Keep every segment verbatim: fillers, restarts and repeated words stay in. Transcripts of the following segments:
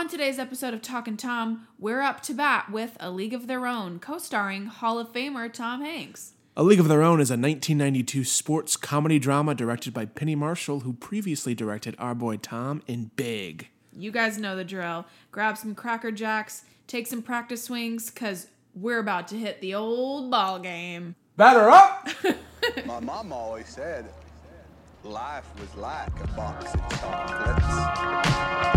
On today's episode of Talkin' Tom, we're up to bat with A League of Their Own, co-starring Hall of Famer Tom Hanks. A League of Their Own is a nineteen ninety-two sports comedy drama directed by Penny Marshall, who previously directed Our Boy Tom in Big. You guys know the drill. Grab some Cracker Jacks, take some practice swings, because we're about to hit the old ball game. Batter up! My mom always said life was like a box of chocolates.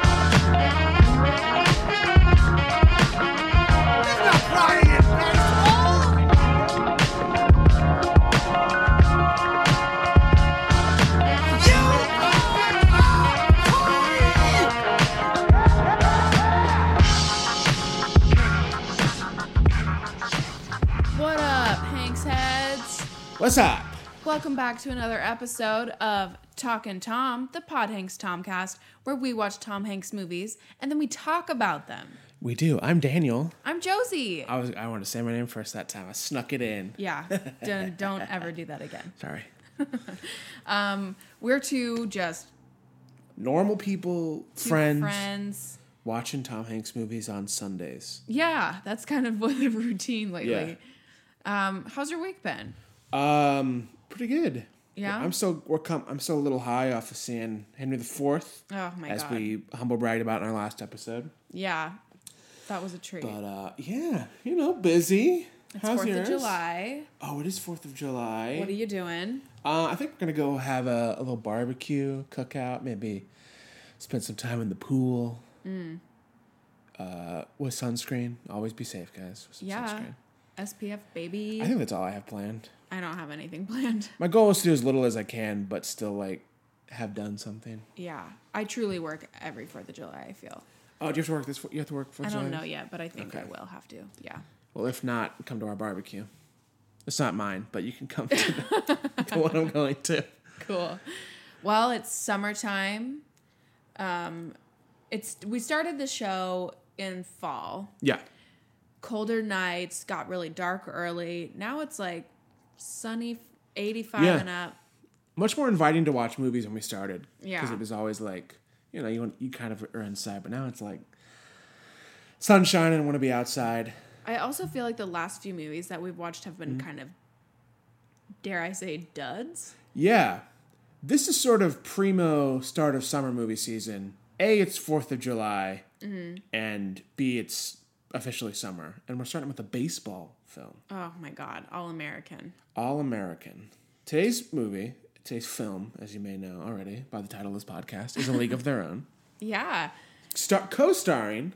What up, Hanks heads? What's up? Welcome back to another episode of Talkin' Tom, the Pod Hanks Tomcast, where we watch Tom Hanks movies and then we talk about them. We do. I'm Daniel. I'm Josie. I was. I wanted to say my name first that time. I snuck it in. Yeah, don't, don't ever do that again. Sorry. um, we're two just Normal people, two friends, friends. watching Tom Hanks movies on Sundays. Yeah, that's kind of what the routine lately. Yeah. Um, how's your week been? Um, pretty good. Yeah? I'm still. We're com- I'm still a little high off of seeing Henry the Fourth. Oh my as god. we humble bragged about in our last episode. Yeah, that was a treat. But uh, yeah, you know, busy. It's How's Fourth yours? of July. Oh, it is Fourth of July. What are you doing? Uh, I think we're gonna go have a, a little barbecue, cookout, maybe spend some time in the pool. Mm. Uh, with sunscreen. Always be safe, guys. With some Yeah. sunscreen. S P F baby. I think that's all I have planned. I don't have anything planned. My goal is to do as little as I can, but still like have done something. Yeah, I truly work every Fourth of July. I feel. Oh, do you have to work this? You have to work for. I don't know yet, but I think Okay. I will have to. Yeah. Well, if not, come to our barbecue. It's not mine, but you can come to the, the one I'm going to. Cool. Well, it's summertime. Um, it's we started the show in fall. Yeah. Colder nights, got really dark early. Now it's like sunny, eighty-five Yeah. and up. Much more inviting to watch movies when we started. Yeah. Because it was always like, you know, you want, you kind of are inside, but now it's like sun shining, want to be outside. I also feel like the last few movies that we've watched have been Mm-hmm. kind of, dare I say, duds. Yeah. This is sort of primo start of summer movie season. A, it's fourth of July, Mm-hmm. and B, it's officially summer. And we're starting with a baseball film. Oh my God, All American. All American. Today's movie, today's film, as you may know already by the title of this podcast, is A League of Their Own. Yeah, Star- co-starring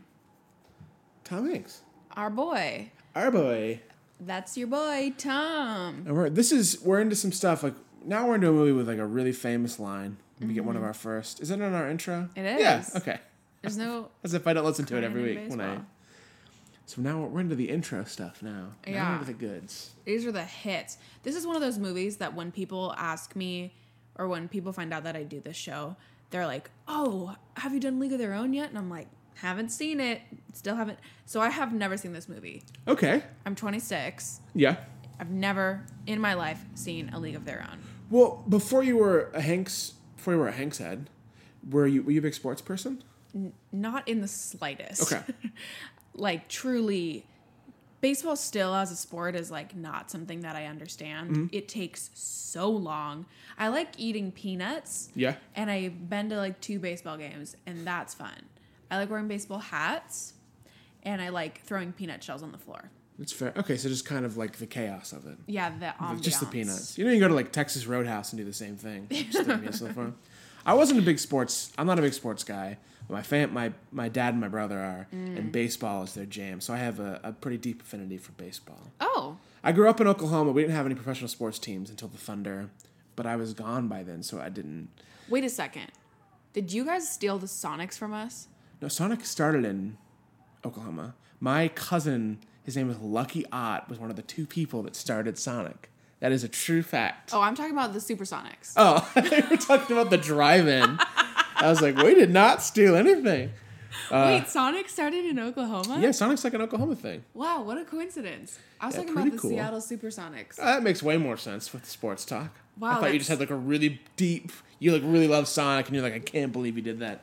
Tom Hanks. our boy. Our boy. That's your boy, Tom. And we're this is we're into some stuff like now we're into a movie with like a really famous line. We mm-hmm. get one of our first. Is it in our intro? It is. Yeah. Okay. There's no. As if I don't listen to it every in week when I. baseball. So now we're into the intro stuff now. Now Yeah. we're into the goods. These are the hits. This is one of those movies that when people ask me, or when people find out that I do this show, they're like, "Oh, have you done League of Their Own yet?" And I'm like, "Haven't seen it. Still haven't." So I have never seen this movie. Okay. I'm twenty-six. Yeah. I've never in my life seen A League of Their Own. Well, before you were a Hanks, before you were a Hanks head, were you were you a big sports person? N- not in the slightest. Okay. Like truly, baseball still as a sport is like not something that I understand. Mm-hmm. It takes so long. I like eating peanuts. Yeah. And I've been to like two baseball games, and that's fun. I like wearing baseball hats, and I like throwing peanut shells on the floor. That's fair. Okay, so just kind of like the chaos of it. Yeah, the ambiance. Just the peanuts. You know, you go to like Texas Roadhouse and do the same thing. Just throw peanuts on the floor. I wasn't a big sports. I'm not a big sports guy. My fam, my my dad and my brother are, Mm. and baseball is their jam. So I have a, a pretty deep affinity for baseball. Oh, I grew up in Oklahoma. We didn't have any professional sports teams until the Thunder, but I was gone by then, so I didn't. wait a second. Did you guys steal the Sonics from us? No, Sonic started in Oklahoma. My cousin, his name was Lucky Ott, was one of the two people that started Sonic. That is a true fact. Oh, I'm talking about the Supersonics. Oh, I thought you were talking about the drive-in. I was like, we did not steal anything. Uh, Wait, Sonic started in Oklahoma? Yeah, Sonic's like an Oklahoma thing. Wow, what a coincidence. I was Yeah, talking pretty about the cool. Seattle Supersonics. Uh, that makes way more sense with sports talk. Wow, I thought you that's- just had like a really deep, you like really love Sonic and you're like, I can't believe you did that.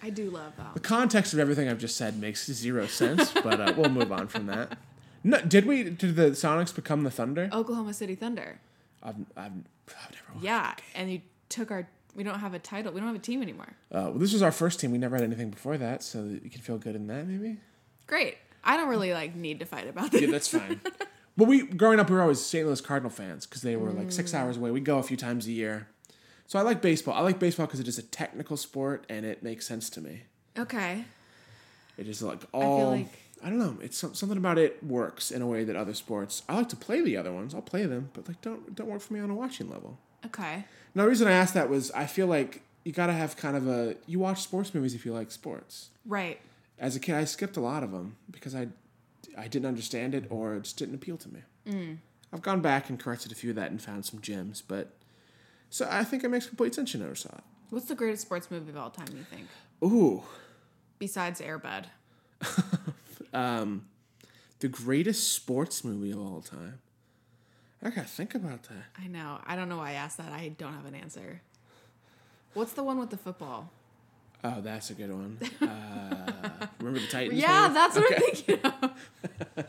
I do love The that. context of everything I've just said makes zero sense, but uh, we'll move on from that. No, did we? Did the Sonics become the Thunder? Oklahoma City Thunder. I've, I've, I've never watched Yeah, and you took our. We don't have a title. We don't have a team anymore. Uh, well, this was our first team. We never had anything before that, so you can feel good in that, maybe. Great. I don't really like need to fight about this. Yeah, that's fine. But we, growing up, we were always Saint Louis Cardinal fans because they were like six hours away. We'd go a few times a year. So I like baseball. I like baseball because it is a technical sport and it makes sense to me. Okay. It is like all. I feel like I don't know. It's some, something about it works in a way that other sports. I like to play the other ones. I'll play them, but like don't don't work for me on a watching level. Okay. Now the reason I asked that was I feel like you got to have kind of a. You watch sports movies if you like sports. Right. As a kid, I skipped a lot of them because I, I didn't understand it or it just didn't appeal to me. Mm. I've gone back and corrected a few of that and found some gems, but so I think it makes complete sense you never saw it. What's the greatest sports movie of all time, you think? Ooh. Besides Air Bud. um, the greatest sports movie of all time. I gotta think about that. I know. I don't know why I asked that. I don't have an answer. What's the one with the football? Oh, that's a good one. Uh, remember the Titans? Yeah, movie? that's what Okay. I'm thinking of.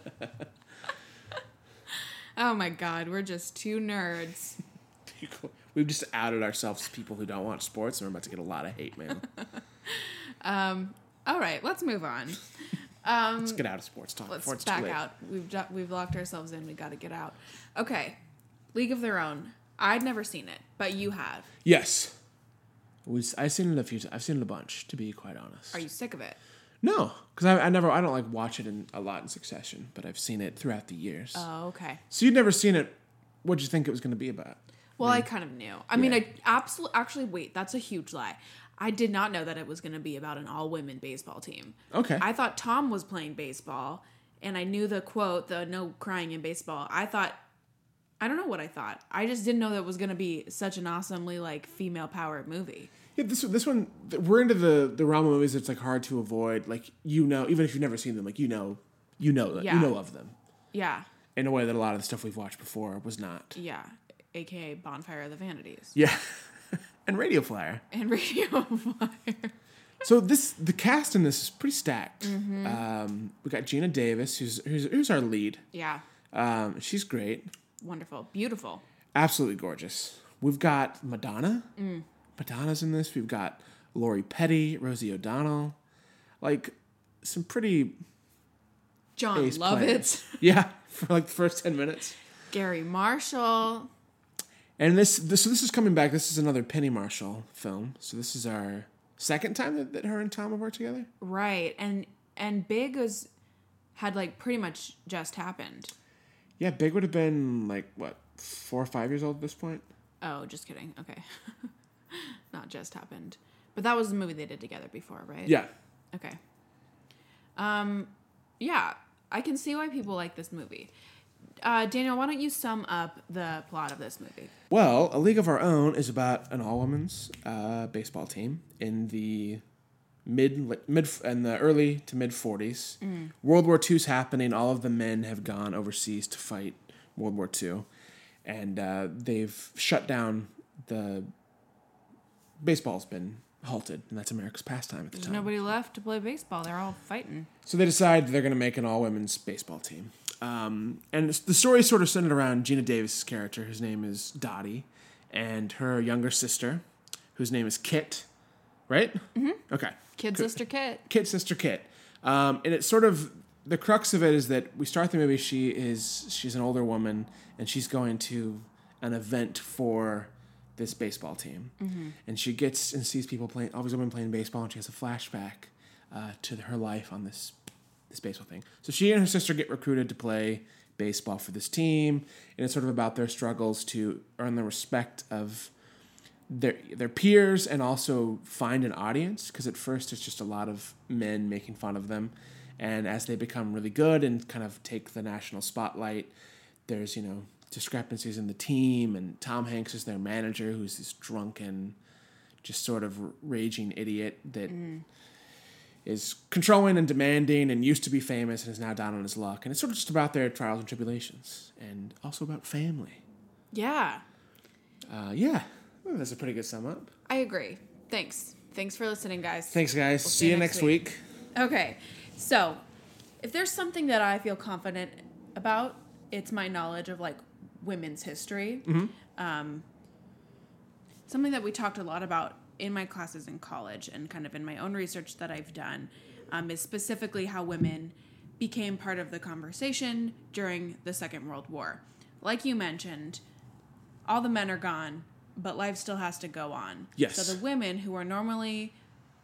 Oh my God, we're just two nerds. We've just outed ourselves as people who don't watch sports, and we're about to get a lot of hate mail. um, all right, let's move on. Um, Let's get out of sports talk. Let's before it's back too late. out. We've do- we've locked ourselves in. We got to get out. Okay, League of Their Own. I'd never seen it, but you have. Yes. We, I've seen it a few times. I've seen it a bunch, to be quite honest. Are you sick of it? No, because I, I never, I don't like watch it in a lot in succession, but I've seen it throughout the years. Oh, okay. So you'd never seen it. What'd you think it was going to be about? Well, I, mean, I kind of knew. I mean, yeah. I absolutely. Actually, wait, that's a huge lie. I did not know that it was going to be about an all-women baseball team. Okay. I thought Tom was playing baseball, and I knew the quote, the "no crying in baseball." I thought, I don't know what I thought. I just didn't know that it was going to be such an awesomely like female-powered movie. Yeah, this this one we're into the the realm of movies that's like hard to avoid. Like you know, even if you've never seen them, like you know, you know that Yeah. you know of them. Yeah. In a way that a lot of the stuff we've watched before was not. Yeah. A K A Bonfire of the Vanities. Yeah. And Radio Flyer. And Radio Flyer. So this the cast in this is pretty stacked. Mm-hmm. Um, we got Gina Davis, who's who's, who's our lead. Yeah. Um, she's great. Wonderful. Beautiful. Absolutely gorgeous. We've got Madonna. Mm. Madonna's in this. We've got Lori Petty, Rosie O'Donnell. Like, some pretty... John ace Lovitz. players. Yeah, for like the first ten minutes. Gary Marshall. And this, this, so this is coming back. This is another Penny Marshall film. So this is our second time that, that her and Tom have worked together. Right. And and Big was had like pretty much just happened. Yeah, Big would have been like, what, four or five years old at this point? Oh, just kidding. Okay. Not just happened. But that was the movie they did together before, right? Yeah. Okay. Um, yeah, I can see why people like this movie. Uh, Daniel, why don't you sum up the plot of this movie? Well, A League of Our Own is about an all-women's uh, baseball team in the mid mid in the early to mid forties. Mm. World War Two's happening. All of the men have gone overseas to fight World War Two, and uh, they've shut down the baseball's been halted, and that's America's pastime at the There's time. nobody left to play baseball. They're all fighting. So they decide they're going to make an all-women's baseball team. Um, and the story is sort of centered around Gina Davis' character, whose name is Dottie, and her younger sister, whose name is Kit, right? Mm-hmm. Okay. Kid sister Kit. Kit sister Kit. Um, and it's sort of, the crux of it is that we start the movie, she is, she's an older woman, and she's going to an event for this baseball team. Mm-hmm. And she gets and sees people playing, all these women playing baseball, and she has a flashback uh, to her life on this this baseball thing. So she and her sister get recruited to play baseball for this team, and it's sort of about their struggles to earn the respect of their their peers and also find an audience, because at first it's just a lot of men making fun of them, and as they become really good and kind of take the national spotlight, there's, you know, discrepancies in the team, and Tom Hanks is their manager, who's this drunken, just sort of raging idiot that mm. is controlling and demanding and used to be famous and is now down on his luck. And it's sort of just about their trials and tribulations, and also about family. Yeah. Uh, yeah. Well, that's a pretty good sum up. I agree. Thanks. Thanks for listening, guys. Thanks, guys. We'll see, you next week. week. Okay. So, if there's something that I feel confident about, it's my knowledge of, like, women's history. Mm-hmm. Um, something that we talked a lot about in my classes in college and kind of in my own research that I've done um, is specifically how women became part of the conversation during the Second World War. Like you mentioned, all the men are gone, but life still has to go on. Yes. So the women who are normally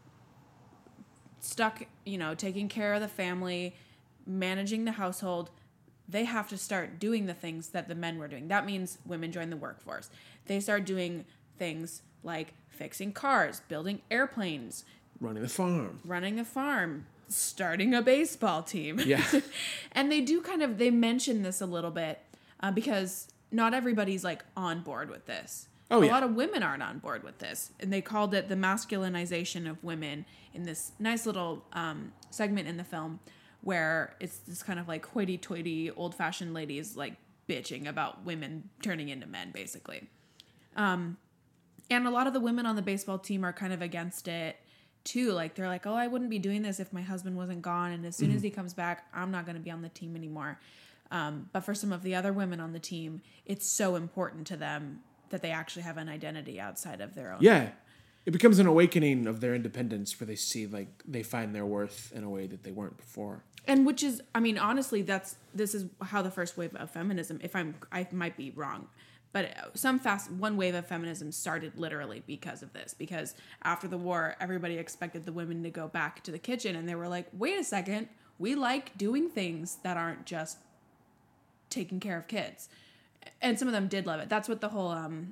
stuck, you know, taking care of the family, managing the household, they have to start doing the things that the men were doing. That means women join the workforce. They start doing things like fixing cars, building airplanes, running the farm, running a farm, starting a baseball team. Yeah. And they do kind of, they mention this a little bit uh, because not everybody's like on board with this. Oh, a yeah. lot of women aren't on board with this. And they called it the masculinization of women in this nice little um, segment in the film where it's this kind of like hoity-toity, old-fashioned ladies like bitching about women turning into men, basically. Um, and a lot of the women on the baseball team are kind of against it, too. Like, they're like, oh, I wouldn't be doing this if my husband wasn't gone. And as soon mm-hmm. as he comes back, I'm not going to be on the team anymore. Um, but for some of the other women on the team, it's so important to them that they actually have an identity outside of their own. Yeah. It becomes an awakening of their independence where they see, like, they find their worth in a way that they weren't before. And which is, I mean, honestly, that's, this is how the first wave of feminism, if I'm, I might be wrong, but some fast, one wave of feminism started literally because of this. Because after the war, everybody expected the women to go back to the kitchen. And they were like, wait a second, we like doing things that aren't just taking care of kids. And some of them did love it. That's what the whole um,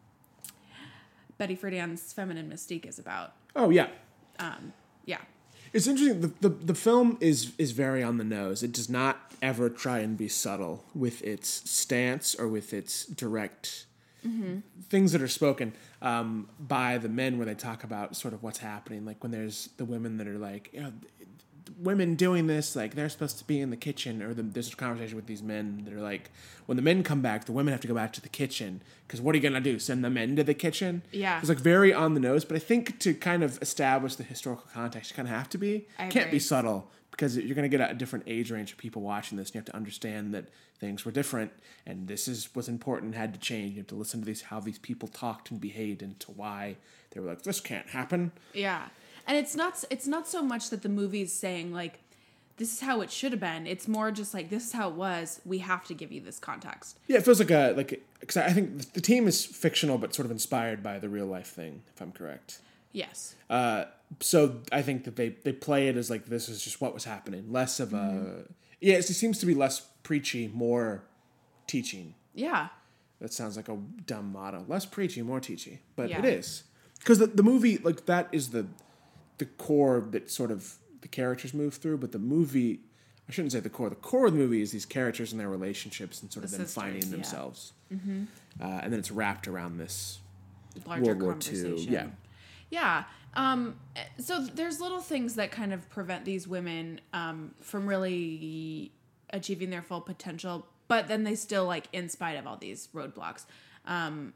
Betty Friedan's Feminine Mystique is about. Oh, yeah. Um, yeah. It's interesting. The, the the film is is very on the nose. It does not ever try and be subtle with its stance or with its direct mm-hmm. things that are spoken um, by the men where they talk about sort of what's happening. Like when there's the women that are like, you know, women doing this, like they're supposed to be in the kitchen, or the, there's a conversation with these men that are like, when the men come back, the women have to go back to the kitchen because what are you gonna do? Send the men to the kitchen? Yeah, it's like very on the nose. But I think to kind of establish the historical context, you kind of have to be. I Can't agree. be subtle because you're gonna get a different age range of people watching this. And you have to understand that things were different, and this is what's important. Had to change. You have to listen to these how these people talked and behaved, and to why they were like, this can't happen. Yeah. And it's not it's not so much that the movie's saying, like, this is how it should have been. It's more just like, this is how it was. We have to give you this context. Yeah, it feels like a, like, because I think the team is fictional, but sort of inspired by the real life thing, if I'm correct. Yes. Uh, so I think that they, they play it as like, this is just what was happening. Less of mm-hmm. a, yeah, it seems to be less preachy, more teaching. Yeah. That sounds like a dumb motto. Less preachy, more teachy. But yeah. it is. Because the, the movie, like, that is the the core that sort of the characters move through, but the movie, I shouldn't say the core, the core of the movie is these characters and their relationships and sort of the them sisters, finding yeah. themselves. Mm-hmm. Uh, and then it's wrapped around this larger World War conversation. Two. Yeah. Yeah. Um, so there's little things that kind of prevent these women um, from really achieving their full potential, but then they still, like, in spite of all these roadblocks. Um,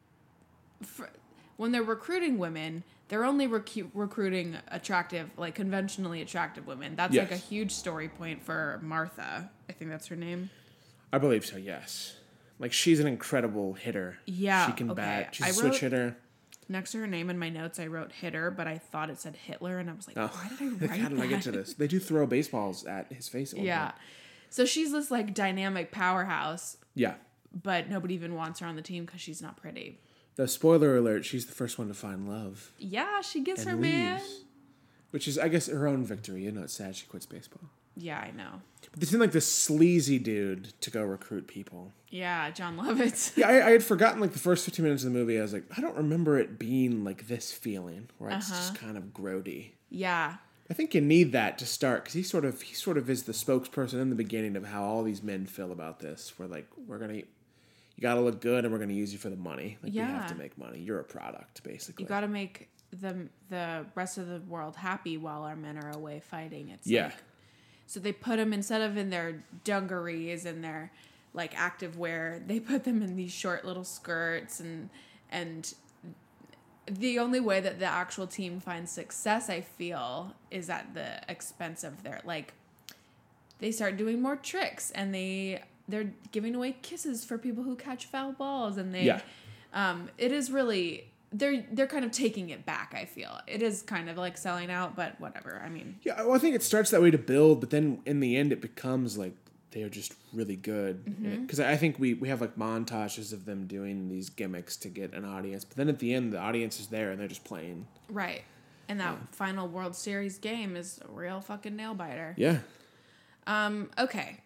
for, when they're recruiting women, they're only recu- recruiting attractive, like conventionally attractive women. That's yes. like a huge story point for Martha. I think that's her name. I believe so, yes. Like, she's an incredible hitter. Yeah. She can okay. bat. She's I a wrote, switch hitter. Next to her name in my notes, I wrote hitter, but I thought it said Hitler, and I was like, oh. why did I write How did that? I get to this? They do throw baseballs at his face at one Yeah. point. So she's this, like, dynamic powerhouse. Yeah. But nobody even wants her on the team because she's not pretty. The spoiler alert, she's the first one to find love. Yeah, she gets and her leaves, man. Which is, I guess, her own victory. You know, it's sad she quits baseball. Yeah, I know. But they seem like this sleazy dude to go recruit people. Yeah, John Lovitz. Yeah, I, I had forgotten, like, the first fifteen minutes of the movie. I was like, I don't remember it being like this feeling, where it's Uh-huh. just kind of grody. Yeah. I think you need that to start, because he sort of he sort of is the spokesperson in the beginning of how all these men feel about this. We're like, we're gonna, you gotta look good, and we're gonna use you for the money. Like, Yeah. we have to make money. You're a product, basically. You gotta make the the rest of the world happy while our men are away fighting. It's yeah. like, so they put them, instead of in their dungarees and their, like, active wear, they put them in these short little skirts, and and the only way that the actual team finds success, I feel, is at the expense of their, like, they start doing more tricks, and they they're giving away kisses for people who catch foul balls, and they Yeah. um it is really they're they're kind of taking it back. I feel it is kind of like selling out, but whatever. I mean, Yeah, well, I think it starts that way to build, but then in the end, it becomes like they're just really good. Because I think we, we have like montages of them doing these gimmicks to get an audience, but then at the end, the audience is there and they're just playing. right. And that final World Series game is a real fucking nail biter. Yeah. Um. Okay.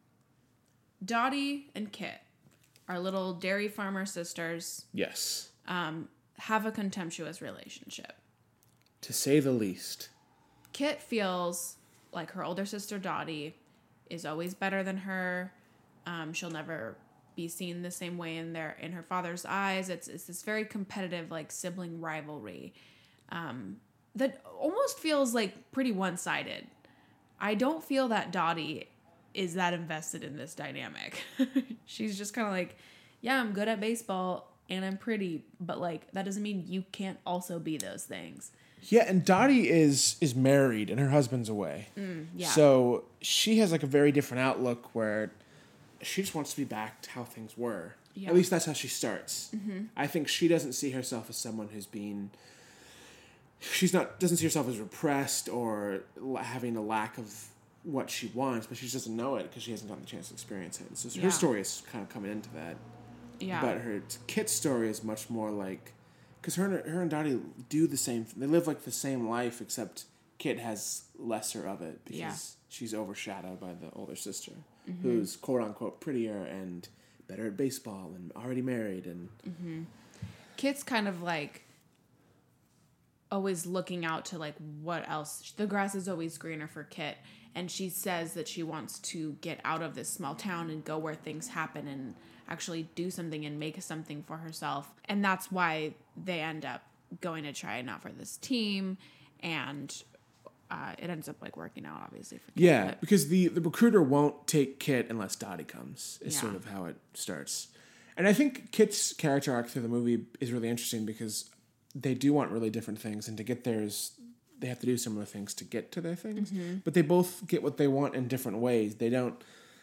Dottie and Kit, our little dairy farmer sisters, Yes. um, have a contemptuous relationship. To say the least. Kit feels like her older sister Dottie is always better than her. Um, she'll never be seen the same way in their in her father's eyes. It's it's this very competitive, like, sibling rivalry um, that almost feels like pretty one sided. I don't feel that Dottie is that invested in this dynamic. She's just kind of like, yeah, I'm good at baseball and I'm pretty, but like that doesn't mean you can't also be those things. Yeah, and Dottie is is married and her husband's away. Mm, yeah. So she has like a very different outlook where she just wants to be back to how things were. Yeah. At least that's how she starts. Mm-hmm. I think she doesn't see herself as someone who's been. She's not doesn't see herself as repressed or la- having a lack of what she wants, but she just doesn't know it because she hasn't gotten the chance to experience it. So Yeah. her story is kind of coming into that. Yeah. But her Kit's story is much more like, because her and her and Dottie do the same. They live like the same life, except Kit has lesser of it because Yeah. she's overshadowed by the older sister, who's quote unquote prettier and better at baseball and already married and. Kit's kind of like always looking out to like what else. The grass is always greener for Kit, and she says that she wants to get out of this small town and go where things happen and actually do something and make something for herself. And that's why they end up going to try and out for this team, and uh, it ends up like working out obviously for Kit. Yeah, but- because the, the recruiter won't take Kit unless Dottie comes, is Yeah. sort of how it starts. And I think Kit's character arc through the movie is really interesting because they do want really different things, and to get theirs, they have to do similar things to get to their things. Mm-hmm. But they both get what they want in different ways. They don't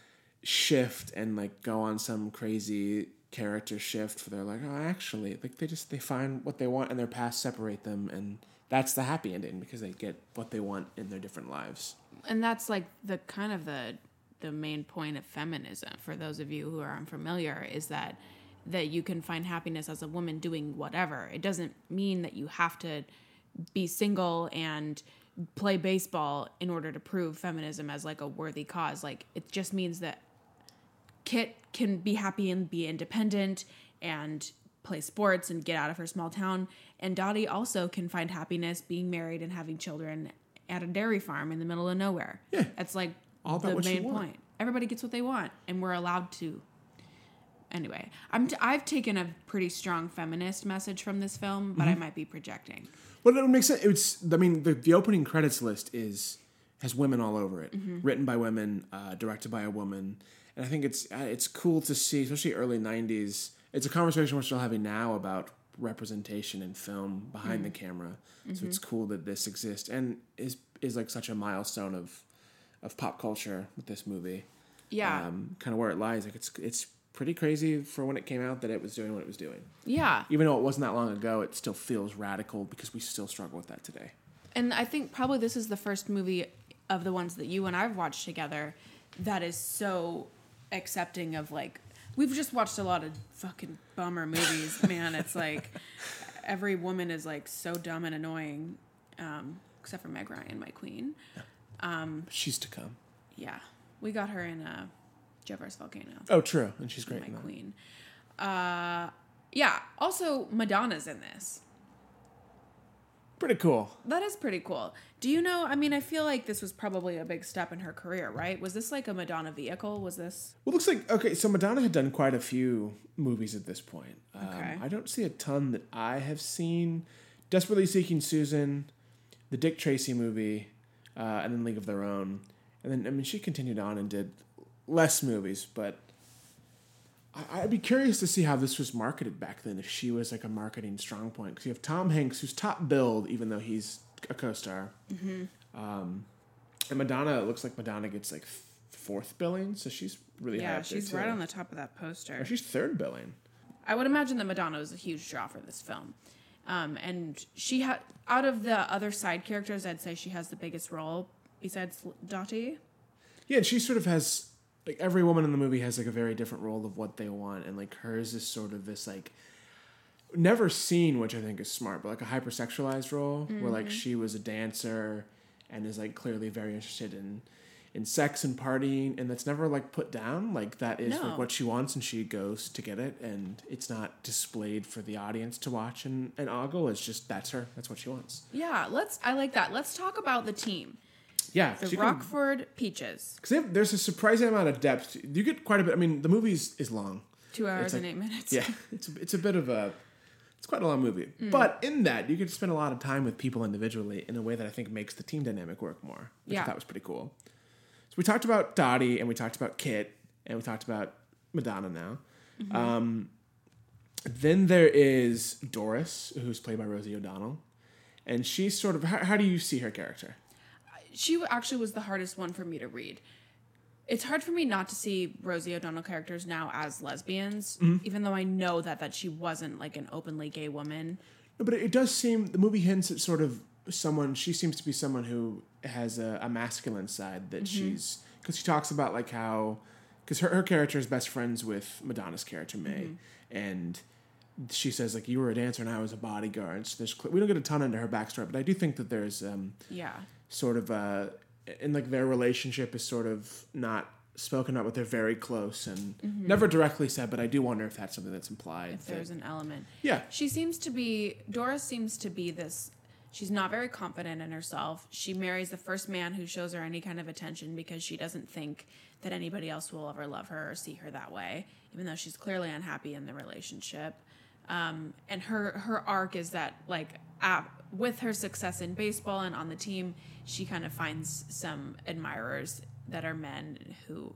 shift and like go on some crazy character shift where they're like, oh, actually, like they just they find what they want and their paths separate them, and that's the happy ending because they get what they want in their different lives. And that's like the kind of the the main point of feminism, for those of you who are unfamiliar, is that that you can find happiness as a woman doing whatever. It doesn't mean that you have to be single and play baseball in order to prove feminism as like a worthy cause. Like, it just means that Kit can be happy and be independent and play sports and get out of her small town. And Dottie also can find happiness being married and having children at a dairy farm in the middle of nowhere. Yeah. That's like All about the what you main want. point. Everybody gets what they want, and we're allowed to. Anyway, I'm t- I've taken a pretty strong feminist message from this film, but I might be projecting. Well, it makes sense. It's, I mean, the, the opening credits list is has women all over it, written by women, uh, directed by a woman, and I think it's uh, it's cool to see, especially early nineties. It's a conversation we're still having now about representation in film behind the camera. So it's cool that this exists and is is like such a milestone of of pop culture with this movie. Yeah. um, kind of where it lies. Like it's it's pretty crazy for when it came out that it was doing what it was doing. Yeah. Even though it wasn't that long ago, it still feels radical because we still struggle with that today. And I think probably this is the first movie of the ones that you and I've watched together that is so accepting of, like, we've just watched a lot of fucking bummer movies, man. It's like every woman is like so dumb and annoying, um, except for Meg Ryan, my queen. She's to come. Yeah, we got her in uh, Joe versus Volcano. Oh, true, and she's great. My in that. queen. Uh, yeah. Also, Madonna's in this. Pretty cool. That is pretty cool. Do you know, I mean, I feel like this was probably a big step in her career, right? Was this like a Madonna vehicle? Was this? Well, it looks like okay. So Madonna had done quite a few movies at this point. Um, Okay. I don't see a ton that I have seen. Desperately Seeking Susan, the Dick Tracy movie, uh, and then League of Their Own. And then I mean, she continued on and did less movies, but I, I'd be curious to see how this was marketed back then, if she was like a marketing strong point. Because you have Tom Hanks, who's top billed, even though he's a co-star. Mm-hmm. Um, and Madonna, it looks like Madonna gets like fourth billing, so she's really high Yeah, up there, she's too. right on the top of that poster. Or she's third billing. I would imagine that Madonna was a huge draw for this film. Um, and she had, out of the other side characters, I'd say she has the biggest role besides Dottie. Yeah, and she sort of has, like, every woman in the movie has like a very different role of what they want, and like hers is sort of this like never seen, which I think is smart, but like a hypersexualized role mm-hmm. where like she was a dancer and is like clearly very interested in in sex and partying, and that's never like put down. Like that is No. like what she wants, and she goes to get it, and it's not displayed for the audience to watch and, and ogle. It's just that's her. That's what she wants. Yeah, let's. I like that. Let's talk about the team. Yeah, The so Rockford Peaches. Because there's a surprising amount of depth. You get quite a bit. I mean, the movie is long. Two hours like, and eight minutes. Yeah, it's a, it's a bit of a. It's quite a long movie, mm. but in that you get to spend a lot of time with people individually in a way that I think makes the team dynamic work more. Which Yeah. I thought was pretty cool. So we talked about Dottie, and we talked about Kit, and we talked about Madonna now. Mm-hmm. Um, then there is Doris, who's played by Rosie O'Donnell, and she's sort of. How, how do you see her character? She actually was the hardest one for me to read. It's hard for me not to see Rosie O'Donnell characters now as lesbians, mm-hmm. even though I know that that she wasn't like an openly gay woman. No, but it does seem the movie hints at sort of someone. She seems to be someone who has a, a masculine side that mm-hmm. she's because she talks about like how because her, her character is best friends with Madonna's character May, mm-hmm. and she says like you were a dancer and I was a bodyguard. So there's we don't get a ton into her backstory, but I do think that there's um, yeah sort of uh and like their relationship is sort of not spoken about, but they're very close and mm-hmm. never directly said. But I do wonder if that's something that's implied. If there's an element, yeah. She seems to be Doris. Seems to be this. She's not very confident in herself. She marries the first man who shows her any kind of attention because she doesn't think that anybody else will ever love her or see her that way, even though she's clearly unhappy in the relationship. Um, and her her arc is that like uh, with her success in baseball and on the team, she kind of finds some admirers that are men who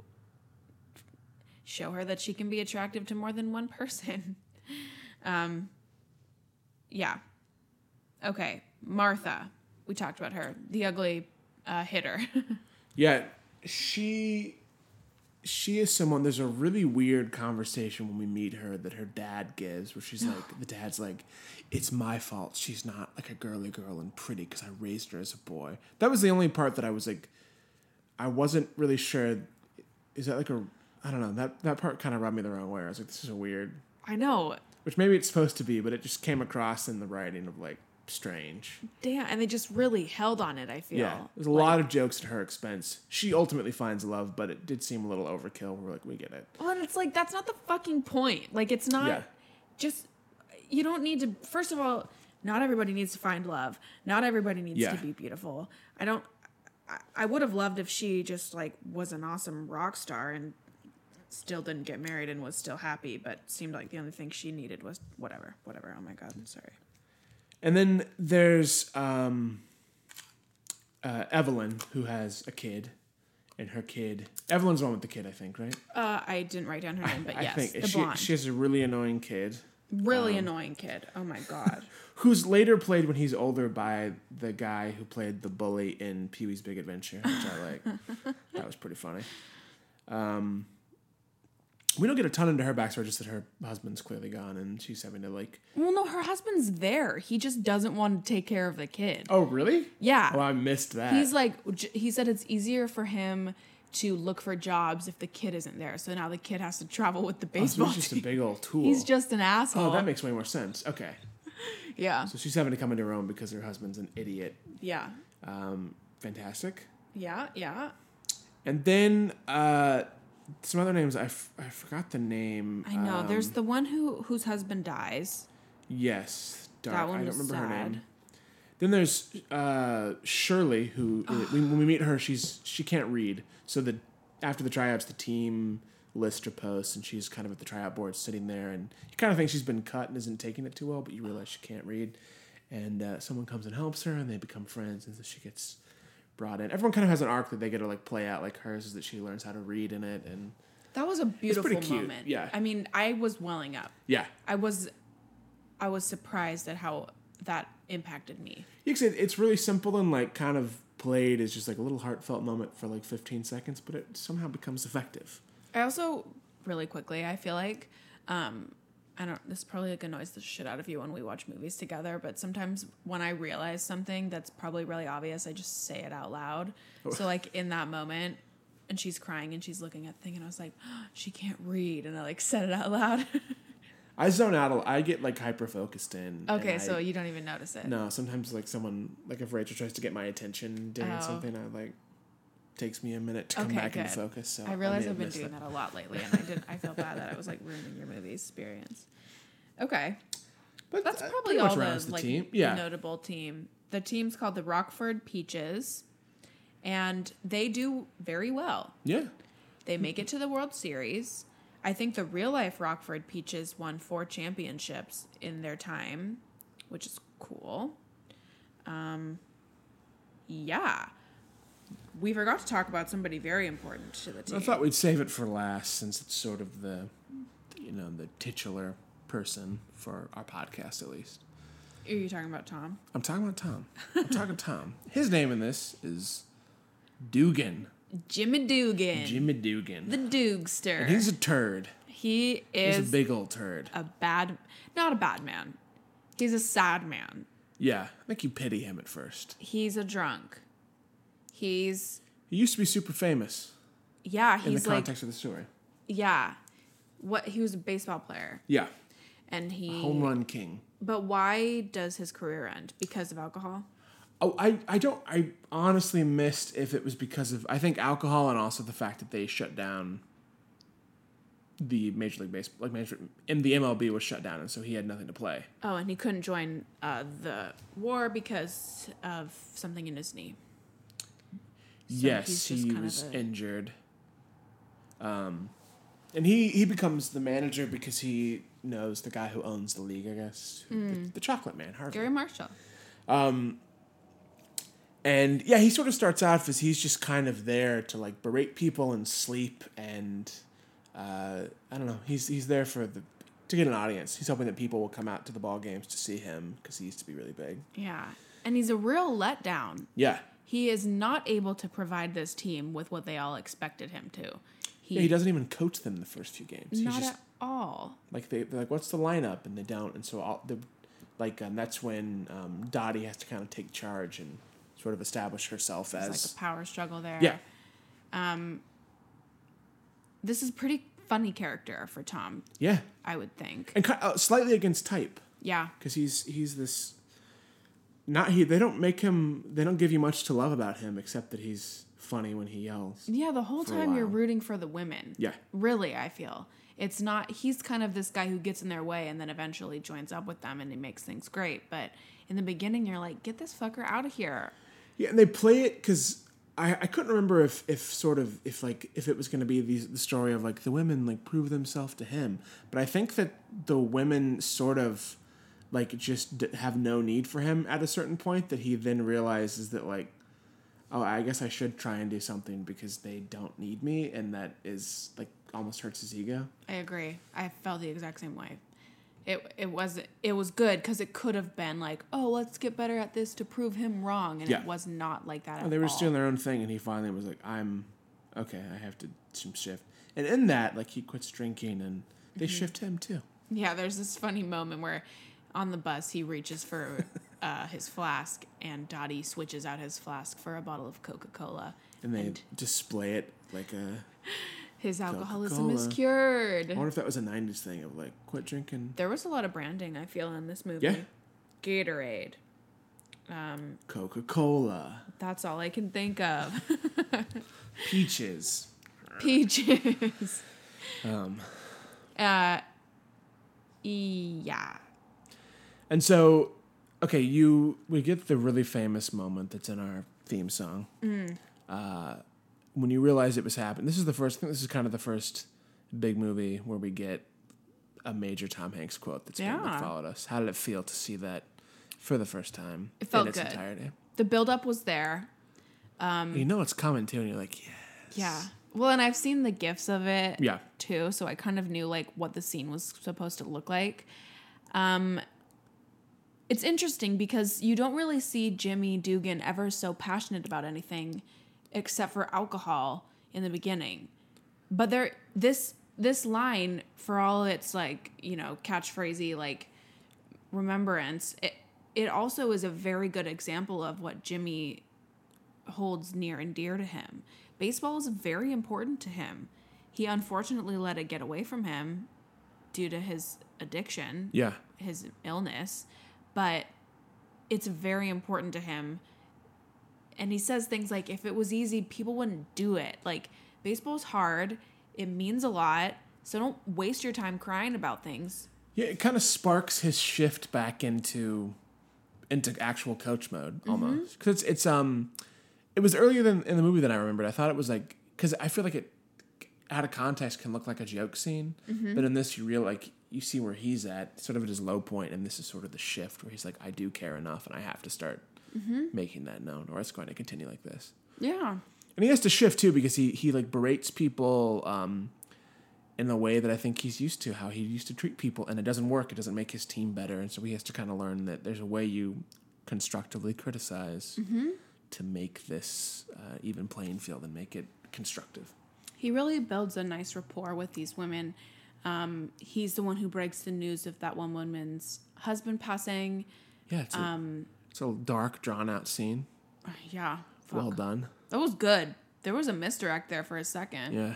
show her that she can be attractive to more than one person. um, yeah. Okay, Martha. We talked about her, the ugly uh, hitter. Yeah, she she is someone. There's a really weird conversation when we meet her that her dad gives, where she's like, the dad's like, "It's my fault. She's not like a girly girl and pretty because I raised her as a boy." That was the only part that I was like, I wasn't really sure. Is that like a? I don't know. That that part kind of rubbed me the wrong way. I was like, this is a weird. I know. Which maybe it's supposed to be, but it just came across in the writing of like. Strange. Damn, and they just really held on it, I feel. Yeah, there's a like, lot of jokes at her expense. She ultimately finds love, but it did seem a little overkill. We're like, we get it. Well, and it's like, that's not the fucking point. Like, it's not yeah. just, you don't need to, first of all, not everybody needs to find love. Not everybody needs yeah. to be beautiful. I don't, I, I would have loved if she just, like, was an awesome rock star and still didn't get married and was still happy, but seemed like the only thing she needed was whatever, whatever. Oh my God, I'm sorry. And then there's um, uh, Evelyn, who has a kid, and her kid. Evelyn's the one with the kid, I think, right? Uh, I didn't write down her name, but I yes, think the she, blonde. she has a really annoying kid. Really um, annoying kid. Oh my God. Who's later played when he's older by the guy who played the bully in Pee-wee's Big Adventure, which I like. That was pretty funny. Um, we don't get a ton into her backstory, just that her husband's clearly gone and she's having to like... Well, no, her husband's there. He just doesn't want to take care of the kid. Oh, really? Yeah. Oh, I missed that. He's like, he said it's easier for him to look for jobs if the kid isn't there. So now the kid has to travel with the baseball oh, so he's just team. a big old tool. He's just an asshole. Oh, that makes way more sense. Okay. Yeah. So she's having to come into her own because her husband's an idiot. Yeah. Um, fantastic. Yeah, yeah. And then uh, some other names. I, f- I forgot the name. I know. Um, There's the one who whose husband dies. Yes. Dark. That one I don't was remember her sad. name. Then there's uh, Shirley, who when, when we meet her, she's she can't read. So the after the tryouts, the team lists her posts, and she's kind of at the tryout board sitting there, and you kind of think she's been cut and isn't taking it too well, but you realize she can't read. And uh, someone comes and helps her, and they become friends, and so she gets brought in. Everyone kind of has an arc that they get to like play out. Like hers is that she learns how to read in it, and That was a beautiful pretty cute, moment. yeah. I mean, I was welling up. Yeah. I was, I was surprised at how that impacted me. You can say it's really simple and like kind of played as just like a little heartfelt moment for like fifteen seconds, but it somehow becomes effective. I also, really quickly, I feel like, um, I don't, this probably like annoys the shit out of you when we watch movies together, but sometimes when I realize something that's probably really obvious, I just say it out loud. Oh. So like in that moment, and she's crying and she's looking at the thing and I was like, oh, she can't read. And I like said it out loud. I zone out. a- I get like hyper focused in. Okay, and so I, you don't even notice it. no. Sometimes like someone like if Rachel tries to get my attention during Oh. something, I like takes me a minute to come Okay, back good. into focus. So I realize may have I've been missed doing that. that a lot lately, and I didn't. I feel bad that I was like ruining your movie experience. Okay, But that's uh, probably pretty all much the, rounds the like team. Yeah. notable team. The team's called the Rockford Peaches, and they do very well. Yeah. They make it to the World Series. I think the real life Rockford Peaches won four championships in their time, which is cool. Um, yeah. We forgot to talk about somebody very important to the team. I thought we'd save it for last since it's sort of the, you know, the titular person for our podcast at least. Are you talking about Tom? I'm talking about Tom. I'm talking Tom. His name in this is Dugan. Jimmy Dugan. Jimmy Dugan. The Doogster. And he's a turd. he He's is a big old turd. a bad, not a bad man. He's a sad man. Yeah, I think you pity him at first. He's a drunk. He's, He used to be super famous yeah, in the he's like, context of the story. yeah. What, he was a baseball player. Yeah, And he, home run king. but why does his career end? Because of alcohol? Oh, I, I don't, I honestly missed if it was because of, I think alcohol and also the fact that they shut down the Major League Baseball, like Major, and the M L B was shut down, and so he had nothing to play. Oh, and he couldn't join uh, the war because of something in his knee. yes, he's just he kind of was a- injured. Um, and he, he becomes the manager because he knows the guy who owns the league, I guess. The, the chocolate man, Harvey. Gary Marshall. And yeah, he sort of starts off as he's just kind of there to like berate people and sleep, and uh, I don't know. He's he's there for the to get an audience. He's hoping that people will come out to the ball games to see him because he used to be really big. Yeah. And he's a real letdown. Yeah, He is not able to provide this team with what they all expected him to. He, yeah. He doesn't even coach them the first few games. not he's just at all. like they they're like, what's the lineup, and they don't, and so all the like um, that's when um, Dottie has to kind of take charge and sort of establish herself It's as like a power struggle there. yeah. This is a pretty funny character for Tom, Yeah, I would think. and ki- uh, slightly against type. Yeah. Because he's he's this not he they don't make him they don't give you much to love about him except that he's funny when he yells. Yeah, the whole For a time you're while. rooting for the women. Yeah. Really, I feel. It's not, he's kind of this guy who gets in their way and then eventually joins up with them and he makes things great. But in the beginning, you're like, get this fucker out of here. Yeah, and they play it because I, I couldn't remember if, if sort of if like if it was going to be the the story of like the women like prove themselves to him, but I think that the women sort of like just d- have no need for him at a certain point, that he then realizes that like, oh, I guess I should try and do something because they don't need me, and that is like almost hurts his ego. I agree. I felt the exact same way. It it was it was good because it could have been like, oh, let's get better at this to prove him wrong, and Yeah. it was not like that. Oh, At they were all. just doing their own thing, and he finally was like, I'm okay, I have to some shift. And in that, like, he quits drinking, and they Mm-hmm. shift him too. Yeah, there's this funny moment where on the bus he reaches for uh, his flask, and Dottie switches out his flask for a bottle of Coca-Cola. And they display it like a. His alcoholism is Coca-Cola. cured. I wonder if that was a nineties thing of like, quit drinking. There was a lot of branding, I feel, in this movie. Yeah. Gatorade. Coca Cola. That's all I can think of. Peaches. Peaches. Um, Uh, yeah. and so, okay, you we get the really famous moment that's in our theme song. Mm. Uh, when you realize it was happening, this is the first. I think this is kind of the first big movie where we get a major Tom Hanks quote that's been Yeah. like, followed us. How did it feel to see that for the first time It felt in its good. entirety? The buildup was there. you know it's coming too, and you're like, yeah. Yeah. Well, and I've seen the gifs of it Yeah. too, so I kind of knew like what the scene was supposed to look like. Um, it's interesting because you don't really see Jimmy Dugan ever so passionate about anything except for alcohol in the beginning. But there this this line, for all its like, you know, catchphrasey like remembrance, it it also is a very good example of what Jimmy holds near and dear to him. Baseball is very important to him. He unfortunately let it get away from him due to his addiction, Yeah. his illness, but it's very important to him. And he says things like, if it was easy, people wouldn't do it. Like, baseball's hard. It means a lot. So don't waste your time crying about things. Yeah, it kind of sparks his shift back into into actual coach mode almost. Because it's, it's um, it was earlier than in the movie than I remembered. I thought it was like, because I feel like it out of context can look like a joke scene, but in this you real like you see where he's at, sort of at his low point, and this is sort of the shift where he's like, I do care enough, and I have to start making that known, or it's going to continue like this. Yeah. And he has to shift too because he he like berates people um, in a way that I think he's used to, how he used to treat people, and it doesn't work. It doesn't make his team better, and so he has to kind of learn that there's a way you constructively criticize to make this uh, even playing field and make it constructive. He really builds a nice rapport with these women. Um, he's the one who breaks the news of that one woman's husband passing. Yeah, it's a, Um, it's a dark, drawn out scene. yeah. Fuck. Well done. That was good. There was a misdirect there for a second. Yeah.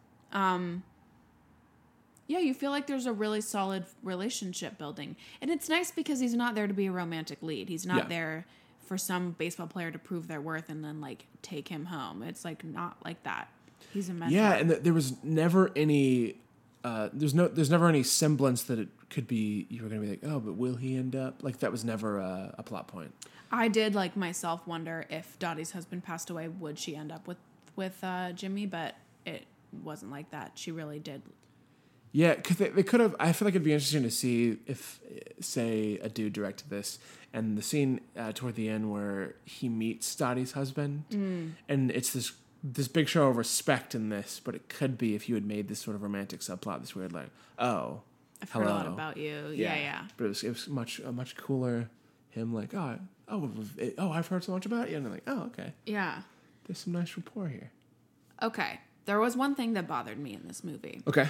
Yeah, you feel like there's a really solid relationship building. And it's nice because he's not there to be a romantic lead. He's not Yeah. there for some baseball player to prove their worth and then, like, take him home. It's, like, not like that. He's a mentor. Yeah, and th- there was never any. Uh, there's no. There's never any semblance that it could be. You were gonna be like, oh, but will he end up like that? Was never a, a plot point. I did, like, myself wonder if Dottie's husband passed away, would she end up with, with uh, Jimmy? But it wasn't like that. She really did. Yeah, because they, they could have. I feel like it'd be interesting to see if, say, a dude directed this, and the scene uh, toward the end where he meets Dottie's husband, Mm. and it's this this big show of respect in this, but it could be if you had made this sort of romantic subplot, this weird like, oh, I've hello. heard a lot about you. Yeah, yeah. But it was it was much uh, much cooler. Him like, oh, oh, it, oh, I've heard so much about you, and I'm like, oh, okay, Yeah. there's some nice rapport here. Okay. There was one thing that bothered me in this movie. Okay.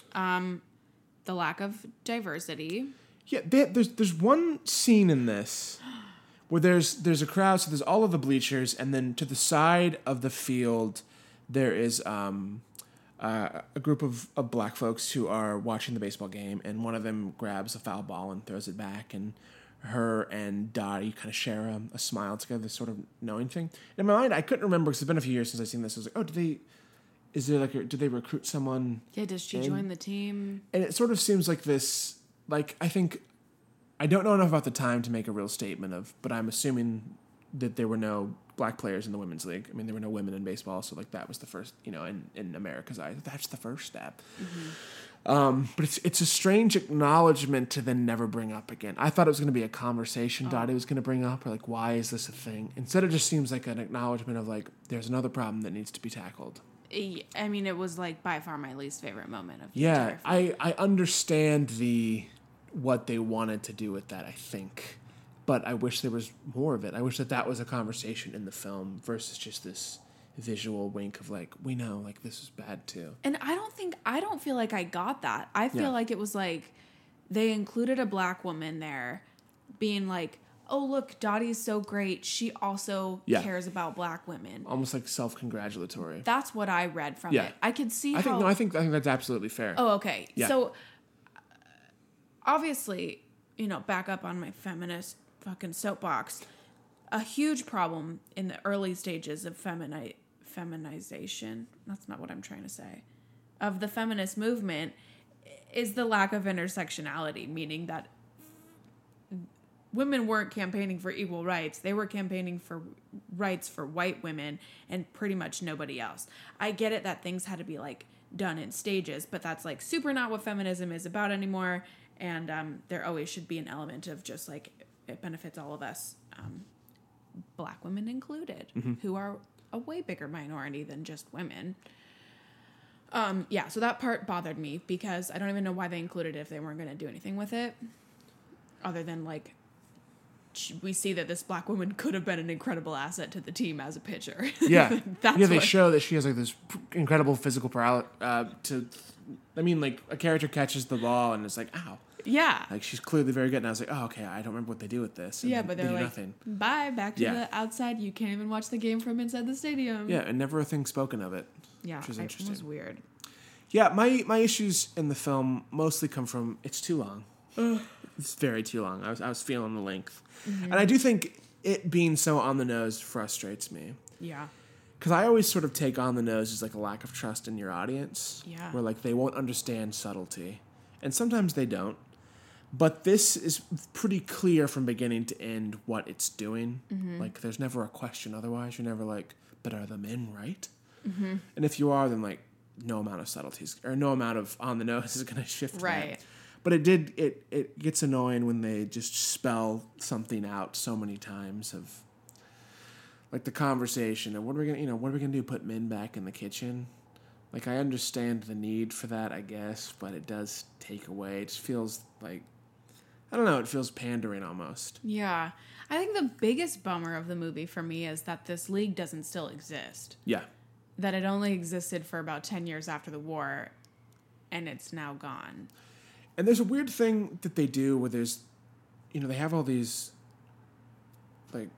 The lack of diversity. Yeah, they, there's there's one scene in this where there's there's a crowd, so there's all of the bleachers, and then to the side of the field there is um, uh, a group of, of black folks who are watching the baseball game, and one of them grabs a foul ball and throws it back, and her and Dottie kind of share a, a smile together, this sort of knowing thing. In my mind, I couldn't remember because it's been a few years since I've seen this. I was like, oh, did they? Is there like a, did they recruit someone? Yeah, does she And- join the team? And it sort of seems like this, like, I think, I don't know enough about the time to make a real statement of, but I'm assuming that there were no black players in the women's league. I mean, there were no women in baseball, so, like, that was the first, you know, in, in America's eyes, that's the first step. Um, but it's it's a strange acknowledgement to then never bring up again. I thought it was going to be a conversation Dottie was going to bring up, or, like, why is this a thing? Instead, it just seems like an acknowledgement of, like, there's another problem that needs to be tackled. I mean, it was like by far my least favorite moment of the Yeah, entire film. I, I understand the what they wanted to do with that, I think. But I wish there was more of it. I wish that that was a conversation in the film versus just this visual wink of like, we know, like, this is bad too. And I don't think, I don't feel like I got that. I feel Yeah. like it was like they included a black woman there being like, oh, look, Dottie's so great. She also Yeah. cares about black women. Almost like self-congratulatory. That's what I read from Yeah. it. I could see I how... think, no, I think, I think that's absolutely fair. Oh, okay. Yeah. So, obviously, you know, back up on my feminist fucking soapbox, a huge problem in the early stages of femini- feminization, that's not what I'm trying to say, of the feminist movement is the lack of intersectionality, meaning that women weren't campaigning for equal rights. They were campaigning for rights for white women and pretty much nobody else. I get it that things had to be like done in stages, but that's like super not what feminism is about anymore. And um, there always should be an element of just like it benefits all of us, um, black women included, who are a way bigger minority than just women. Um, yeah, so that part bothered me because I don't even know why they included it if they weren't going to do anything with it. Other than, like, we see that this black woman could have been an incredible asset to the team as a pitcher. Yeah. That's yeah, they what, show that she has, like, this incredible physical paralysis. Uh, to, I mean, like, a character catches the ball and it's like, ow. Yeah. Like, she's clearly very good. And I was like, oh, okay, I don't remember what they do with this. And yeah, but they they're do like, nothing. bye, back to Yeah. the outside. You can't even watch the game from inside the stadium. Yeah, and never a thing spoken of it. Yeah, which is I- interesting. it was weird. Yeah, my, my issues in the film mostly come from it's too long. It's very too long. I was I was feeling the length. Mm-hmm. And I do think it being so on the nose frustrates me. Yeah. Because I always sort of take on the nose as like a lack of trust in your audience. Yeah. Where like they won't understand subtlety. And sometimes they don't. But this is pretty clear from beginning to end what it's doing. Mm-hmm. Like there's never a question otherwise. You're never like, but are the men right? Mm-hmm. And if you are, then like no amount of subtleties or no amount of on the nose is going to shift Right. that. But it did. It it gets annoying when they just spell something out so many times of, like the conversation and what are we gonna you know what are we gonna do? Put men back in the kitchen? Like I understand the need for that, I guess, but it does take away. It just feels like I don't know. It feels pandering almost. Yeah. I think the biggest bummer of the movie for me is that this league doesn't still exist. Yeah. That it only existed for about ten years after the war, and it's now gone. And there's a weird thing that they do where there's, you know, they have all these, like,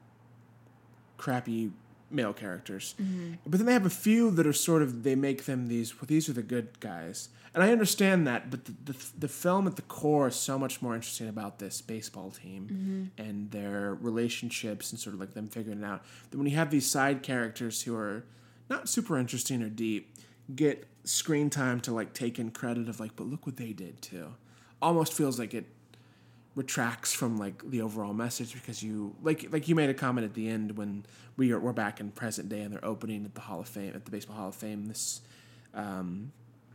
crappy male characters. Mm-hmm. But then they have a few that are sort of, they make them these, well, these are the good guys. And I understand that, but the the, the film at the core is so much more interesting about this baseball team mm-hmm. and their relationships and sort of like them figuring it out. That when you have these side characters who are not super interesting or deep, get screen time to like take in credit of like, but look what they did too. Almost feels like it retracts from like the overall message because you like like you made a comment at the end when we are we're back in present day and they're opening at the Hall of Fame at the Baseball Hall of Fame this um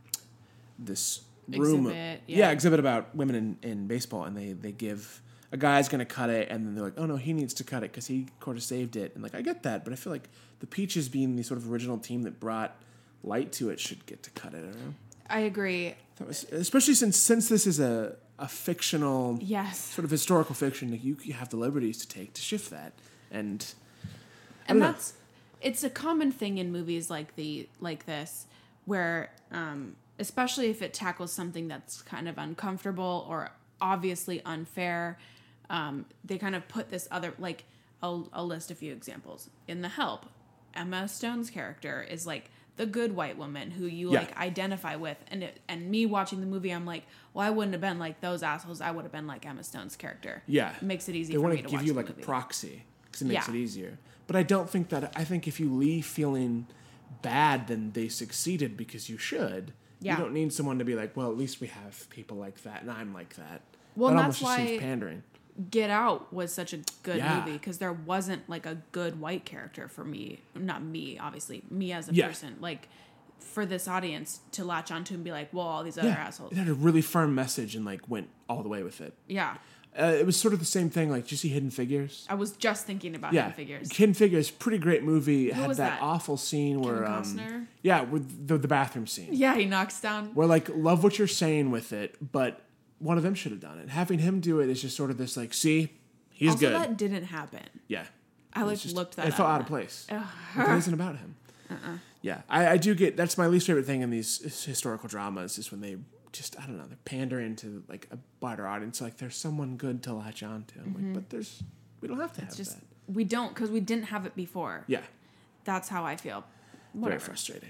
this room Exhibit, yeah. yeah. exhibit about women in, in baseball and they they give a guy's gonna cut it and then they're like, oh no, he needs to cut it because he sort of saved it. And like I get that, but I feel like the Peaches being the sort of original team that brought light to it should get to cut it. I don't know. I agree. That was, especially since since this is a, a fictional, Yes. sort of historical fiction, like you, you have the liberties to take to shift that, and I And don't know. that's it's a common thing in movies like the like this, where um, especially if it tackles something that's kind of uncomfortable or obviously unfair, um, they kind of put this other like I'll, I'll list a few examples. In The Help, Emma Stone's character is like the good white woman who you Yeah. like identify with, and it, and me watching the movie, I'm like, well, I wouldn't have been like those assholes. I would have been like Emma Stone's character. Yeah, It makes it easy They for want me to to give watch you the like movie. a proxy because it makes Yeah. it easier. But I don't think that. I think if you leave feeling bad, then they succeeded because you should. Yeah. You don't need someone to be like, well, at least we have people like that, and I'm like that. Well, that and almost that's just why- seems pandering. Get Out was such a good Yeah. movie because there wasn't like a good white character for me. Not me, obviously. Me as a Yeah. person. Like, for this audience to latch onto and be like, well, all these other Yeah, assholes. it had a really firm message and like went all the way with it. Yeah. Uh, it was sort of the same thing. Like, did you see Hidden Figures? I was just thinking about Yeah, Hidden Figures. Hidden Figures, pretty great movie. It Who had was that, that? awful scene where, um, Costner? yeah, with the, the bathroom scene. Yeah, he knocks down. Where like, love what you're saying with it, but one of them should have done it. Having him do it is just sort of this like, see, he's also, good. that didn't happen. Yeah, I It like was just- looked that It up felt and out of that- place. Like, it isn't about him. Uh-uh. Yeah, I, I do get. That's my least favorite thing in these historical dramas is when they just I don't know they're pandering to like a wider audience. Like there's someone good to latch on to. I'm like, but there's we don't have to have It's just, that. we don't, because we didn't have it before. Yeah, That's how I feel. very Whatever. frustrating.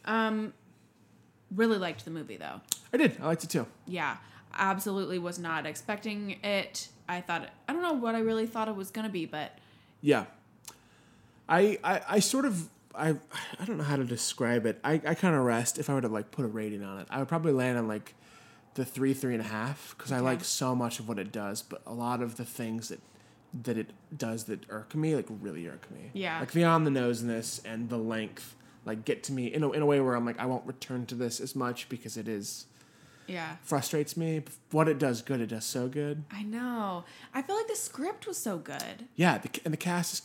Really liked the movie, though. I did. I liked it too. Yeah, absolutely was not expecting it. I thought, it, I don't know what I really thought it was going to be, but Yeah, I I, I sort of. I I don't know how to describe it. I, I kind of rest if I were to like put a rating on it. I would probably land on like the three, three and a half because I Okay. like so much of what it does, but a lot of the things that that it does that irk me, like really irk me. Yeah. Like the on the noseness and the length, like get to me in a in a way where I'm like I won't return to this as much because it is yeah. frustrates me. What it does good, it does so good. I know. I feel like the script was so good. Yeah, the, and the cast is kill.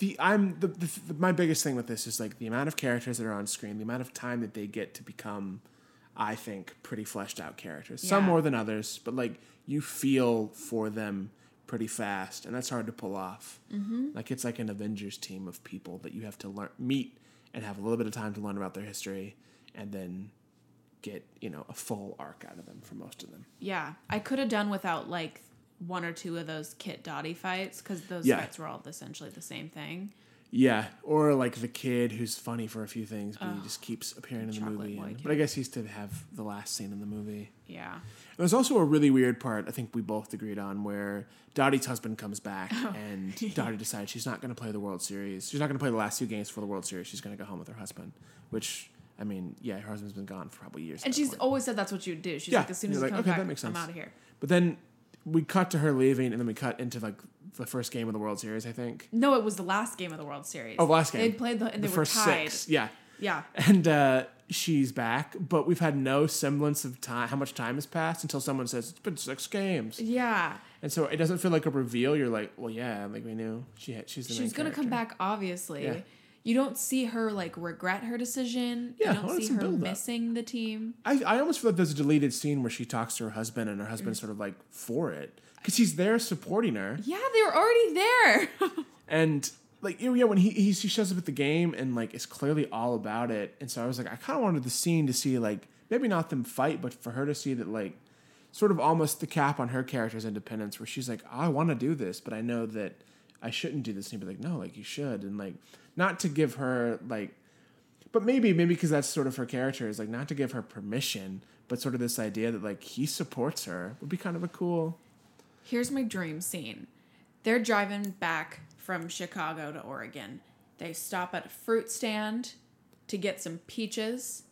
the I'm the, the, the my biggest thing with this is like the amount of characters that are on screen, the amount of time that they get to become, I think, pretty fleshed out characters. Some Yeah. more than others, but like you feel for them pretty fast, and that's hard to pull off. Mm-hmm. Like it's like an Avengers team of people that you have to learn meet and have a little bit of time to learn about their history, and then get, you know, a full arc out of them for most of them. Yeah, I could have done without like one or two of those Kit Dottie fights because those Yeah. fights were all essentially the same thing. Yeah, or like the kid who's funny for a few things, but he Oh, just keeps appearing in the chocolate movie. boy And, kid. but I guess he's to have the last scene in the movie. Yeah. There's also a really weird part I think we both agreed on where Dottie's husband comes back Oh. and Dottie decides she's not going to play the World Series. She's not going to play the last two games for the World Series. She's going to go home with her husband, which, I mean, yeah, her husband's been gone for probably years. at And that she's point. always said that's what you would do. She's Yeah, like, as soon and as you're he like, comes okay, back, that makes I'm sense. out of here. But then we cut to her leaving, and then we cut into like the first game of the World Series, I think. No, it was the last game of the World Series. Oh, last game. They played the, and the they first were tied. six. Yeah. Yeah. And uh, she's back, but we've had no semblance of time, how much time has passed until someone says, it's been six games. Yeah. And so it doesn't feel like a reveal. You're like, well, yeah, like we knew she had, she's the main She's going to come character. back, obviously. Yeah. You don't see her, like, regret her decision. Yeah, you well, don't it's see a her build-up. missing the team. I, I almost feel like there's a deleted scene where she talks to her husband and her Mm. husband's sort of like for it. Because he's there supporting her. Yeah, they were already there. And like, you know, yeah, when he, he he shows up at the game and like is clearly all about it. And so I was like, I kind of wanted the scene to see like, maybe not them fight, but for her to see that like, sort of almost the cap on her character's independence where she's like, oh, I want to do this, but I know that I shouldn't do this. And he'd be like, no, like you should. And like, not to give her like, but maybe, maybe because that's sort of her character is like not to give her permission, but sort of this idea that like he supports her would be kind of a cool. Here's my dream scene. They're driving back from Chicago to Oregon. They stop at a fruit stand to get some peaches.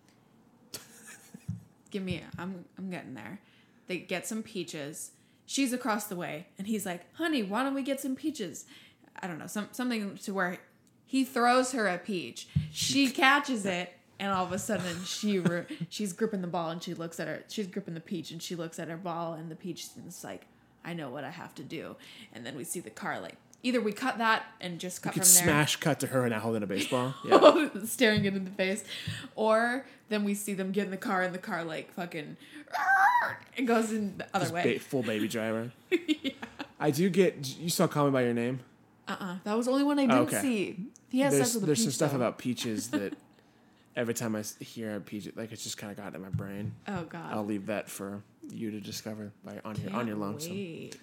Give me, a, I'm I'm getting there. They get some peaches. She's across the way, and he's like, "Honey, why don't we get some peaches?" I don't know, some something to where he throws her a peach. She catches it, and all of a sudden she re- she's gripping the ball, and she looks at her. She's gripping the peach, and she looks at her ball, and the peach is like, "I know what I have to do." And then we see the car like. Either we cut that and just cut You could from there. smash cut to her now holding a baseball. Yeah. Staring it in the face. Or then we see them get in the car and the car like fucking it goes in the other Just way. ba- full baby driver. Yeah. I do get. You saw Call Me by Your Name. Uh-uh. That was the only one I didn't Oh, okay. see. He has There's sex with a there's peach, some stuff though. about peaches that every time I s- hear a peach, like it's just kind of got in my brain. Oh god. I'll leave that for you to discover by on your on your Can't lonesome. wait.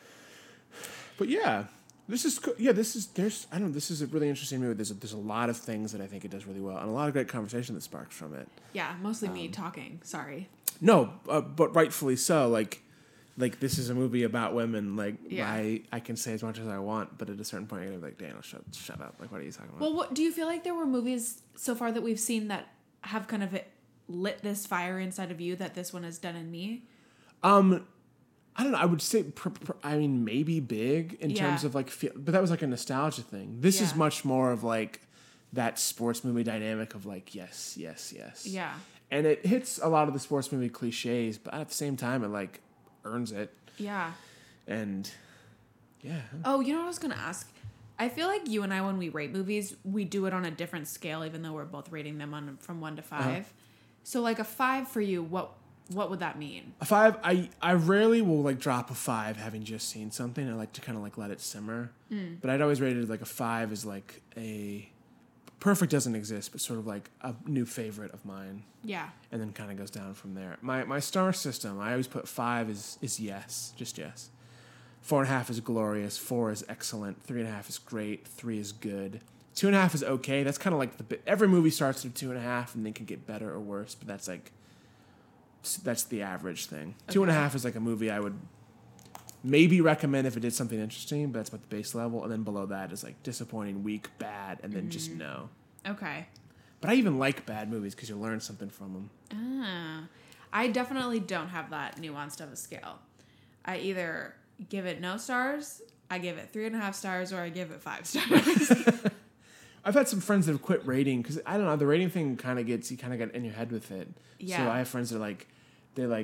But yeah, this is co- yeah. This is there's I don't know. This is a really interesting movie. There's a, there's a lot of things that I think it does really well, and a lot of great conversation that sparks from it. Yeah, mostly Um, me talking. Sorry. No, uh, but rightfully so. Like, like this is a movie about women. Like, Yeah. I I can say as much as I want, but at a certain point, I'm gonna be like, Daniel, shut shut up. Like, what are you talking about? Well, what do you feel like there were movies so far that we've seen that have kind of lit this fire inside of you that this one has done in me? Um, I don't know. I would say, pr- pr- I mean, maybe Big in Yeah. terms of like, feel, but that was like a nostalgia thing. This is Yeah. much more of like that sports movie dynamic of like, yes, yes, yes. Yeah. And it hits a lot of the sports movie cliches, but at the same time, it like earns it. Yeah. And yeah, Oh, you know what I was gonna ask? I feel like you and I, when we rate movies, we do it on a different scale, even though we're both rating them on from one to five. Uh-huh. So, like a five for you, what what would that mean? a five. I I rarely will like drop a five having just seen something. I like to kind of like let it simmer. Mm. But I'd always rated like a five as like a perfect doesn't exist, but sort of like a new favorite of mine. Yeah. And then kind of goes down from there. My my star system, I always put five is is yes, just yes. Four and a half is glorious. Four is excellent. Three and a half is great. Three is good. Two and a half is okay. That's kind of like the bit. Every movie starts at two and a half, and then can get better or worse. But that's like that's the average thing. Two and a Okay. half is like a movie I would maybe recommend if it did something interesting, but that's about the base level. And then below that is like disappointing, weak, bad, and then just no. Okay. But I even like bad movies because you learn something from them. Ah, I definitely don't have that nuanced of a scale. I either give it no stars, I give it three and a half stars, or I give it five stars. I've had some friends that have quit rating because I don't know, the rating thing kind of gets you kind of get in your head with it. So Yeah. I have friends that are like they like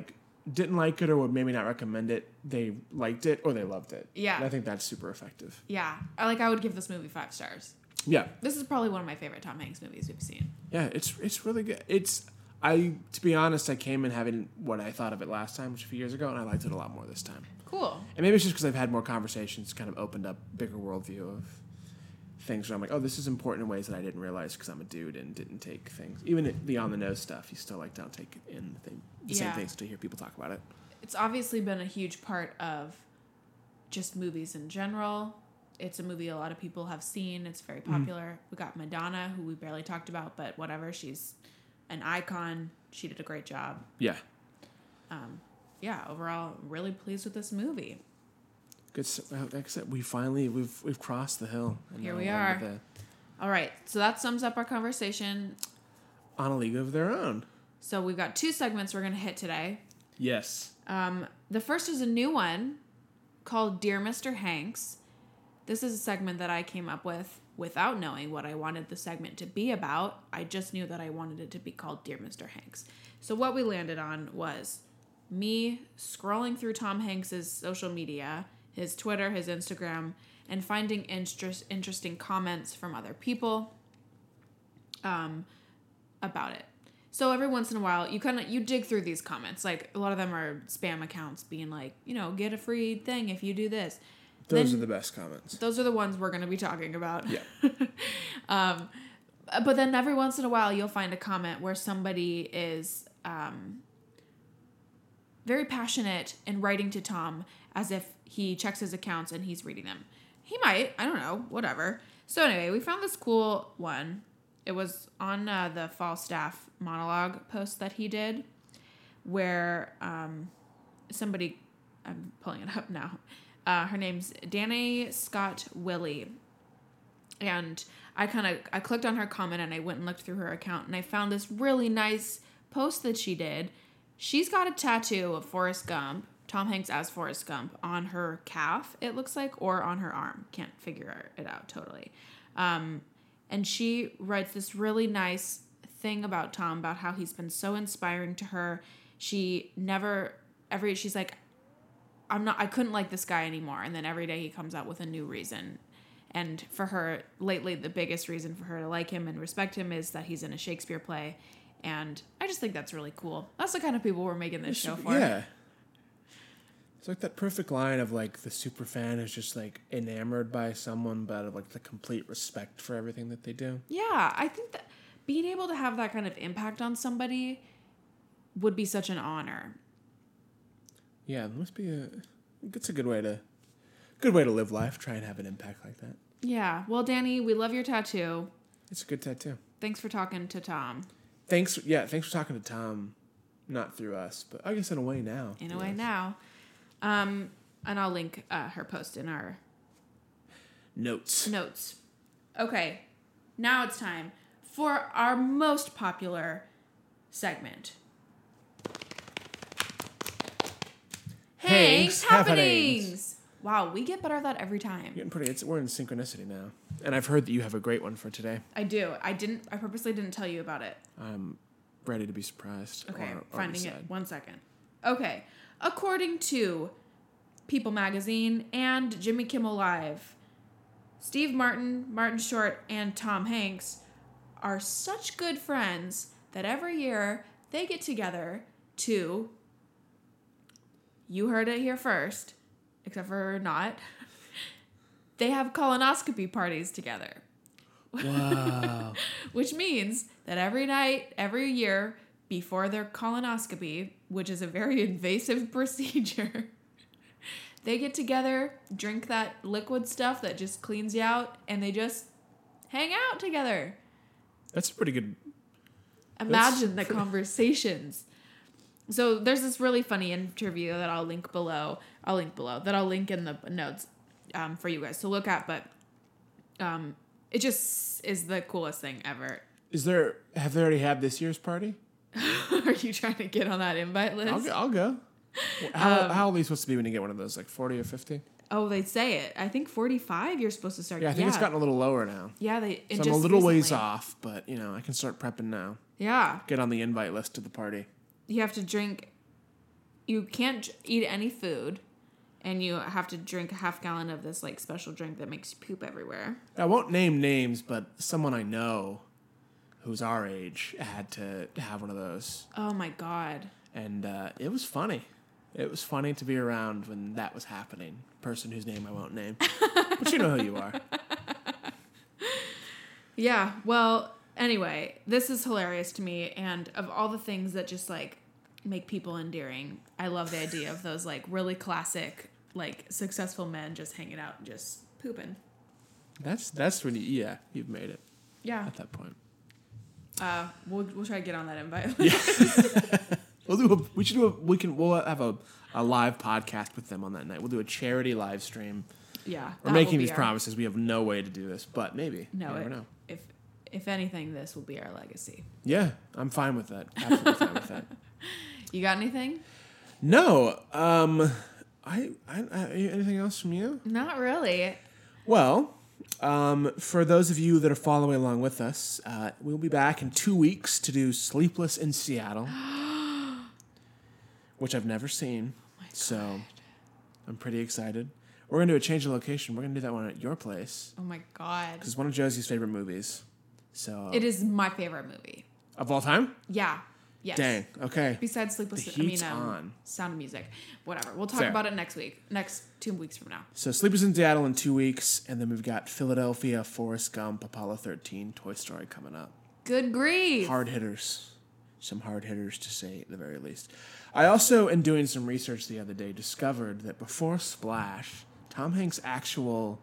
didn't like it or would maybe not recommend it, they liked it or they loved it. Yeah. And I think that's super effective. Yeah. I like I would give this movie five stars. Yeah. This is probably one of my favorite Tom Hanks movies we've seen. Yeah, it's it's really good. It's I to be honest, I came in having what I thought of it last time, which was a few years ago, and I liked it a lot more this time. Cool. And maybe it's just because I've had more conversations, kind of opened up bigger worldview of things where I'm like, oh, this is important in ways that I didn't realize because I'm a dude and didn't take things. Even the on the nose stuff, you still like don't take in the, thing, the Yeah. same things to hear people talk about it. It's obviously been a huge part of just movies in general. It's a movie a lot of people have seen. It's very popular. Mm. We got Madonna, who we barely talked about, but whatever. She's an icon. She did a great job. Yeah. Um, yeah, overall, really pleased with this movie. Good. Like I said, we finally we've we've crossed the hill. And Here now we we're are. into All right, so that sums up our conversation. the- On a League of Their Own. So we've got two segments we're going to hit today. Yes. Um, the first is a new one called Dear Mister Hanks. This is a segment that I came up with without knowing what I wanted the segment to be about. I just knew that I wanted it to be called Dear Mister Hanks. So what we landed on was me scrolling through Tom Hanks's social media, his Twitter, his Instagram, and finding interest, interesting comments from other people um, about it. So every once in a while, you kind of you dig through these comments. Like a lot of them are spam accounts being like, you know, get a free thing if you do this. Those Then- are the best comments. Those are the ones we're going to be talking about. Yeah. um, but then every once in a while, you'll find a comment where somebody is um, very passionate in writing to Tom as if he checks his accounts and he's reading them. He might. I don't know. Whatever. So anyway, we found this cool one. It was on uh, the Falstaff monologue post that he did where um, somebody, I'm pulling it up now, uh, her name's Danae Scott Willie. And I kind of, I clicked on her comment and I went and looked through her account and I found this really nice post that she did. She's got a tattoo of Forrest Gump, Tom Hanks as Forrest Gump, on her calf, it looks like, or on her arm. Can't figure it out totally. Um, and she writes this really nice thing about Tom, about how he's been so inspiring to her. She never, every, she's like, I'm not, I couldn't like this guy anymore. And then every day he comes out with a new reason. And for her, lately, the biggest reason for her to like him and respect him is that he's in a Shakespeare play. And I just think that's really cool. That's the kind of people we're making this show for. Yeah. It's like that perfect line of like the super fan is just like enamored by someone, but of like the complete respect for everything that they do. Yeah, I think that being able to have that kind of impact on somebody would be such an honor. Yeah, it must be a. It's a good way to, good way to live life. Try and have an impact like that. Yeah. Well, Danny, we love your tattoo. It's a good tattoo. Thanks for talking to Tom. Thanks. Yeah, thanks for talking to Tom. Not through us, but I guess in a way now. In a way us. now. Um, and I'll link uh, her post in our notes. Notes. Okay. Now it's time for our most popular segment. Hanks happenings. happenings. Wow, we get better at that every time. You're getting pretty. It's we're in synchronicity now, and I've heard that you have a great one for today. I do. I didn't. I purposely didn't tell you about it. I'm ready to be surprised. Okay, or, or finding decide. it. One second. Okay, according to People Magazine and Jimmy Kimmel Live, Steve Martin, Martin Short, and Tom Hanks are such good friends that every year they get together to. You heard it here first, except for not. They have colonoscopy parties together. Wow. Which means that every night, every year, before their colonoscopy, which is a very invasive procedure, they get together, drink that liquid stuff that just cleans you out, and they just hang out together. That's pretty good. Imagine the conversations. So there's this really funny interview that I'll link below. I'll link below. That I'll link in the notes um, for you guys to look at. But um, it just is the coolest thing ever. Is there? Have they already had this year's party? Are you trying to get on that invite list? I'll go. I'll go. How, Um, how old are you supposed to be when you get one of those? Like forty or fifty? Oh, they say it. I think forty-five. You're supposed to start. Yeah, I think yeah. it's gotten a little lower now. Yeah, they. It So I'm just a little ways recently. off, but you know I can start prepping now. Yeah, Get on the invite list to the party. you have to drink you can't j- eat any food, and you have to drink a half gallon of this like special drink that makes you poop everywhere. I won't name names, but someone I know who's our age had to have one of those. Oh my God. And uh, it was funny. It was funny to be around when that was happening. Person whose name I won't name. But you know who you are. Yeah, well, anyway, this is hilarious to me, and of all the things that just, like, make people endearing, I love the idea of those, like, really classic, like, successful men just hanging out and just pooping. That's that's when you, yeah, you've made it Yeah. at that point. Uh, we'll, we'll try to get on that invite. Yeah. We'll do a, we should do a, we can, we'll have a, a live podcast with them on that night. We'll do a charity live stream. Yeah. We're that making will be these our- promises. We have no way to do this, but maybe. No, you never it, know. if if anything, this will be our legacy. Yeah, I'm fine with that. Absolutely fine with that. You got anything? No, um, I, I, I, anything else from you? Not really. Well, um, for those of you that are following along with us, uh, we'll be back in two weeks to do Sleepless in Seattle, which I've never seen. Oh So I'm pretty excited. We're going to do a change of location. We're going to do that one at your place. Oh my God. Because it's one of Josie's favorite movies. So It is my favorite movie. Of all time? Yeah. Yes. Dang. Okay. Besides Sleepless, The I mean, heat's um, on. Sound of Music. Whatever. We'll talk Fair. about it next week. Next two weeks from now. So Sleepers in Seattle in two weeks. And then we've got Philadelphia, Forrest Gump, Apollo thirteen, Toy Story coming up. Good grief. Hard hitters. Some hard hitters to say at the very least. I also, in doing some research the other day, discovered that before Splash, Tom Hanks' actual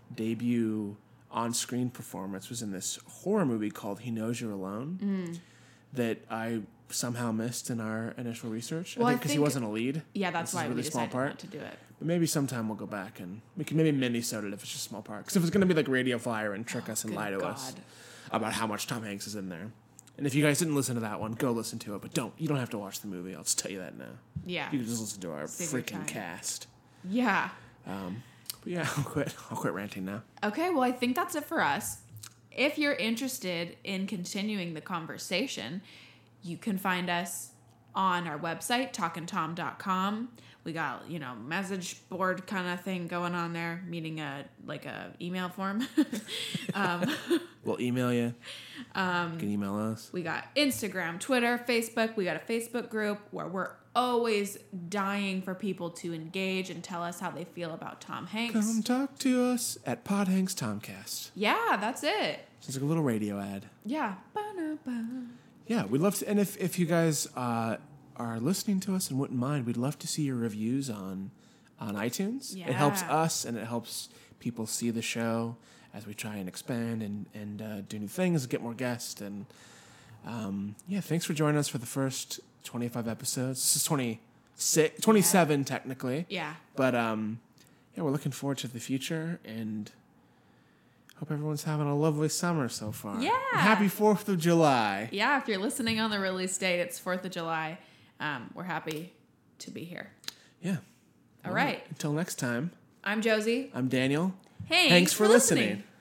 debut on-screen performance was in this horror movie called He Knows You're Alone Mm. that I somehow missed in our initial research. Well, I I think because he think- wasn't a lead. Yeah, that's This is why a we really small decided part. not to do it. But maybe sometime we'll go back and we can maybe mini-sode it if it's just a small part. Because if it's going to be like Radio Flyer and trick us and good lie to God. us about how much Tom Hanks is in there. And if you guys didn't listen to that one, go listen to it. But don't. You don't have to watch the movie. I'll just tell you that now. Yeah. You can just listen to our Save your freaking time. cast. Yeah. Um, but yeah, I'll quit. I'll quit ranting now. Okay, well, I think that's it for us. If you're interested in continuing the conversation, you can find us on our website, talkin tom dot com. We got, you know, message board kind of thing going on there, meaning a like a email form. um, We'll email you. Um, you can email us. we got Instagram, Twitter, Facebook. We got a Facebook group where we're always dying for people to engage and tell us how they feel about Tom Hanks. Come talk to us at Pod Hanks Tomcast. Yeah, that's it. Sounds like a little radio ad. Yeah. Ba-na-ba. Yeah, we'd love to. And if, if you guys uh, are listening to us and wouldn't mind, we'd love to see your reviews on on iTunes. It helps Yeah. us and it helps people see the show as we try and expand and, and uh, do new things, get more guests. And um, yeah, thanks for joining us for the first twenty-five episodes. This is twenty-six, twenty-seven technically. Yeah. But um, yeah, we're looking forward to the future and hope everyone's having a lovely summer so far. Yeah. And happy fourth of July. Yeah, if you're listening on the release date, it's fourth of July. Um, we're happy to be here. Yeah. All right. Until next time, I'm Josie. I'm Daniel. Thanks Thanks for for listening. listening.